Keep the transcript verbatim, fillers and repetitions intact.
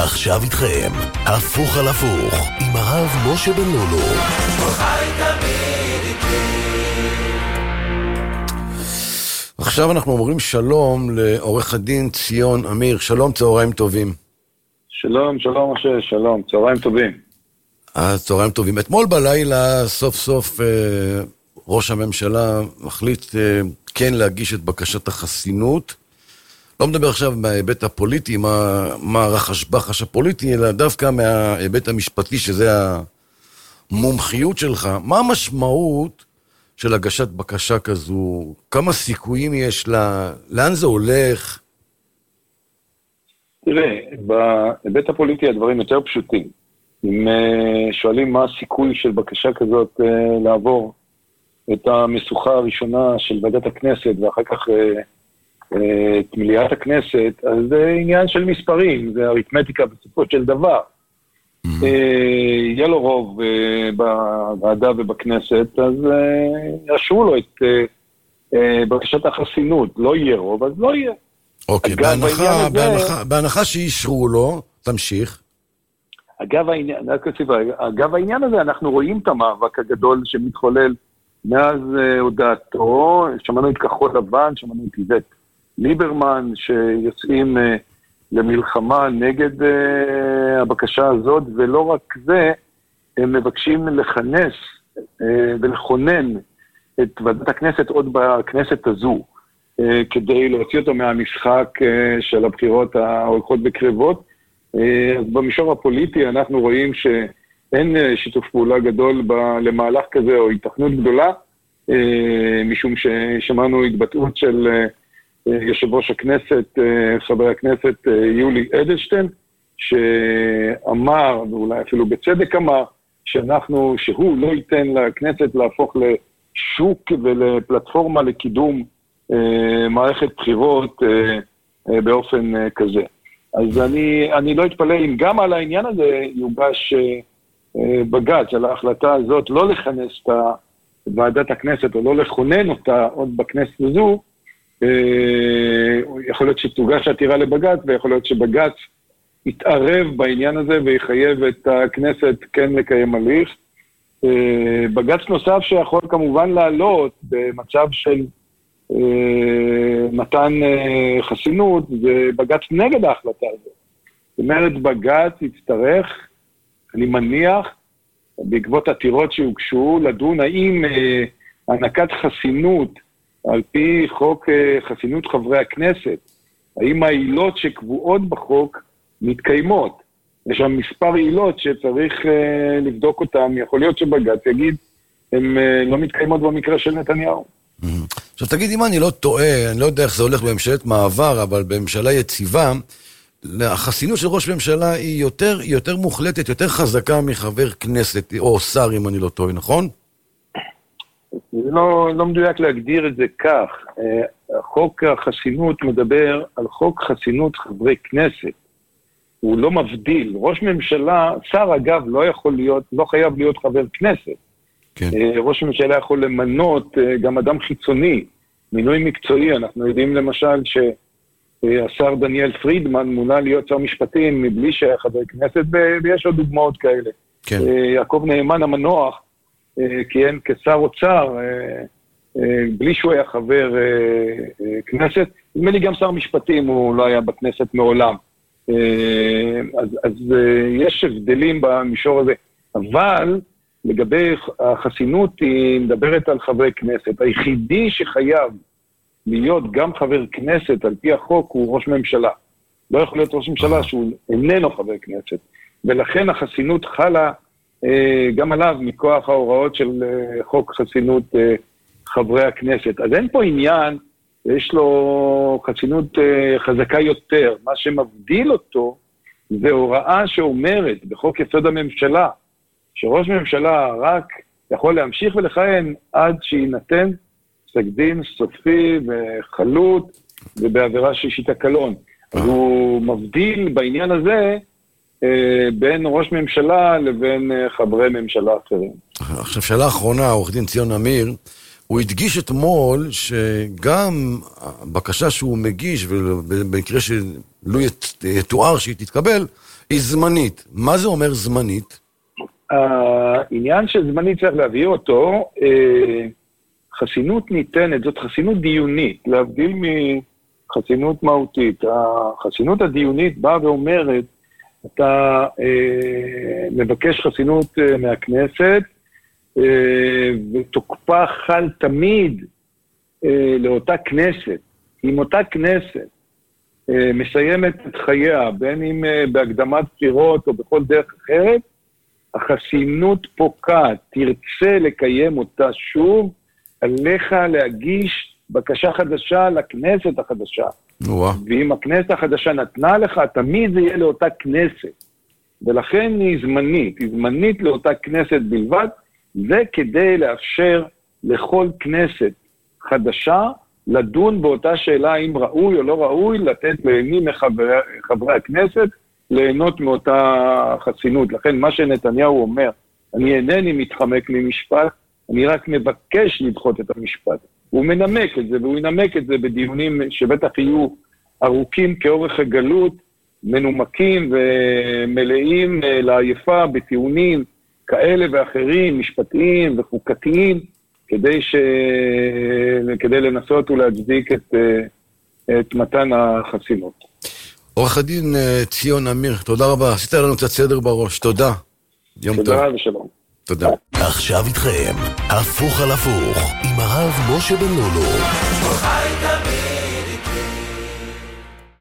עכשיו איתכם, הפוך על הפוך, עם הרב משה בן לולו. חי תמיד איתי. עכשיו אנחנו אומרים שלום לעורך הדין ציון אמיר. שלום, צהריים טובים. שלום, שלום משה, שלום, צהריים טובים. אז צהריים טובים. אתמול בלילה סוף סוף אה, ראש הממשלה מחליט אה, כן להגיש את בקשת החסינות. לא מדבר עכשיו מההיבט הפוליטי, מה, מה רחש בחש הפוליטי, אלא דווקא מההיבט המשפטי, שזה המומחיות שלך. מה המשמעות של הגשת בקשה כזו? כמה סיכויים יש לה? לאן זה הולך? תראה, בהיבט הפוליטי הדברים יותר פשוטים. אם שואלים מה הסיכוי של בקשה כזאת לעבור את המשוכה הראשונה של ועדת הכנסת ואחר כך את מליאת הכנסת, אז זה עניין של מספרים, זה אריתמטיקה בסופו של דבר. יהיה לו רוב בוועדה ובכנסת, אז יאשרו לו את בקשת החסינות. לא יהיה רוב, אז לא יהיה. אוקיי, בהנחה, בהנחה, בהנחה שישרו לו, תמשיך. אגב העניין, אגב העניין הזה, אנחנו רואים את המאבק הגדול שמתחולל מאז הודעתו. שמענו את כחול לבן, שמענו את איווט ליברמן, שיוצאים למלחמה נגד הבקשה הזאת, ולא רק זה, הם מבקשים לכנס ולכונן את ועדת הכנסת עוד בכנסת הזו, כדי להוציא אותו מהמשחק של הבחירות ההולכות בקרבות. אז במישור הפוליטי אנחנו רואים שאין שיתוף פעולה גדול למהלך כזה, או התכנות גדולה, משום ששמענו התבטאות של יושב ראש הכנסת, חבר הכנסת יולי אדלשטיין, שאמר, ואולי אפילו בצדק אמר, שאנחנו, שהוא לא ייתן לכנסת להפוך לשוק ולפלטפורמה לקידום מערכת בחירות באופן כזה. אז אני, אני לא אתפלא אם גם על העניין הזה יוגש בג"ץ, על ההחלטה הזאת לא לכנס את ועדת הכנסת, או לא לכונן אותה עוד בכנסת הזו. יכול להיות שתוגש עתירה לבג"ץ, ויכול להיות שבג"ץ יתערב בעניין הזה ויחייב את הכנסת כן לקיים הליך. בג"ץ נוסף שיכול כמובן לעלות במצב של מתן חסינות, זה בג"ץ נגד ההחלטה הזאת. זאת אומרת, בג"ץ יצטרך, אני מניח, בעקבות עתירות שיוגשו, לדון האם הענקת חסינות על פי חוק חסינות חברי הכנסת, האם העילות שקבועות בחוק מתקיימות. יש שם מספר עילות שצריך לבדוק אותן, יכול להיות שבג"ץ יגיד, הן לא מתקיימות במקרה של נתניהו. עכשיו תגיד, אם אני לא טועה, אני לא יודע איך זה הולך בממשלת מעבר, אבל בממשלה יציבה, החסינות של ראש ממשלה היא יותר, היא יותר מוחלטת, יותר חזקה מחבר כנסת, או שר, אם אני לא טועה, נכון? זה לא, לא מדויק להגדיר את זה כך. חוק החסינות מדבר על חוק חסינות חברי כנסת. הוא לא מבדיל. ראש ממשלה, שר אגב, לא יכול להיות, לא חייב להיות חבר כנסת. כן. ראש ממשלה יכול למנות גם אדם חיצוני, מינוי מקצועי. אנחנו יודעים למשל שהשר דניאל פרידמן מונה להיות שר משפטים מבלי שהיה חבר כנסת, ויש עוד דוגמאות כאלה. כן. יעקב נאמן המנוח, כיהן כשר אוצר, בלי שהוא היה חבר כנסת. נדמה לי גם שר משפטים הוא לא היה בכנסת מעולם. אז, אז יש הבדלים במישור הזה. אבל לגבי החסינות היא מדברת על חברי כנסת. היחידי שחייב להיות גם חבר כנסת על פי החוק הוא ראש ממשלה. לא יכול להיות ראש ממשלה שהוא איננו חבר כנסת. ולכן החסינות חלה גם עליו מכוח ההוראות של חוק חסינות חברי הכנסת. אז אין פה עניין, יש לו חסינות חזקה יותר. מה שמבדיל אותו זה הוראה שאומרת בחוק יסוד הממשלה, שראש ממשלה רק יכול להמשיך ולכהן עד שיינתן פסק דין סופי וחלוט ובעבירה של שיטה קלון. אז הוא מבדיל בעניין הזה בין ראש ממשלה לבין חברי ממשלה אחרים. עכשיו, שאלה אחרונה, עורך דין ציון אמיר, הוא הדגיש אתמול שגם הבקשה שהוא מגיש, ובמקרה שלא יתואר שהיא תתקבל, היא זמנית. מה זה אומר זמנית? העניין של זמנית צריך להביא אותו, חסינות ניתנת, זאת חסינות דיונית, להבדיל מחסינות מהותית. החסינות הדיונית באה ואומרת, אתה מבקש חסינות מהכנסת, ותוקפה חל תמיד לאותה כנסת. אם אותה כנסת מסיימת את חייה, בין אם בהקדמת בחירות או בכל דרך אחרת, החסינות פוקעת, תרצה לקיים אותה שוב, עליך להגיש בקשה חדשה לכנסת החדשה. ווא. ואם הכנסת החדשה נתנה לך, תמיד זה יהיה לאותה כנסת. ולכן היא זמנית, היא זמנית לאותה כנסת בלבד, זה כדי לאפשר לכל כנסת חדשה לדון באותה שאלה אם ראוי או לא ראוי, לתת למי מחברי חברי הכנסת ליהנות מאותה חסינות. לכן מה שנתניהו אומר, אני אינני מתחמק ממשפט, אני רק מבקש לדחות את המשפט. הוא מנמק את זה, והוא ינמק את זה בדיונים שבטח יהיו ארוכים כאורך הגלות, מנומקים ומלאים לעייפה בטיעונים כאלה ואחרים, משפטיים וחוקתיים, כדי, ש... כדי לנסות ולהצדיק את, את מתן החסינות. עורך הדין ציון אמיר, תודה רבה. עשית לנו קצת סדר בראש. תודה. יום טוב. תודה ושלום. תודה. עכשיו איתכם, הפוך על הפוך, עם הרב משה בן לולו.